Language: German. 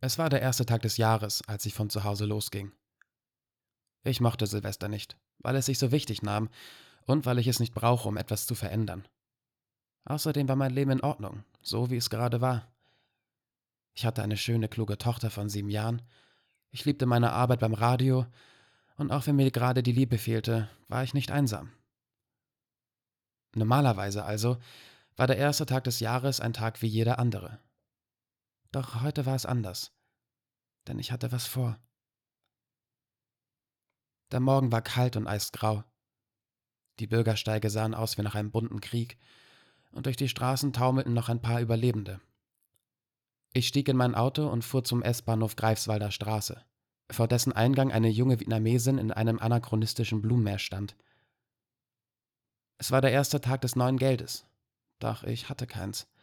Es war der erste Tag des Jahres, als ich von zu Hause losging. Ich mochte Silvester nicht, weil es sich so wichtig nahm und weil ich es nicht brauche, um etwas zu verändern. Außerdem war mein Leben in Ordnung, so wie es gerade war. Ich hatte eine schöne, kluge Tochter von 7 Jahren. Ich liebte meine Arbeit beim Radio und auch wenn mir gerade die Liebe fehlte, war ich nicht einsam. Normalerweise also war der erste Tag des Jahres ein Tag wie jeder andere. Doch heute war es anders, denn ich hatte was vor. Der Morgen war kalt und eisgrau. Die Bürgersteige sahen aus wie nach einem bunten Krieg und durch die Straßen taumelten noch ein paar Überlebende. Ich stieg in mein Auto und fuhr zum S-Bahnhof Greifswalder Straße, vor dessen Eingang eine junge Vietnamesin in einem anachronistischen Blumenmeer stand. Es war der erste Tag des neuen Geldes, doch ich hatte keins.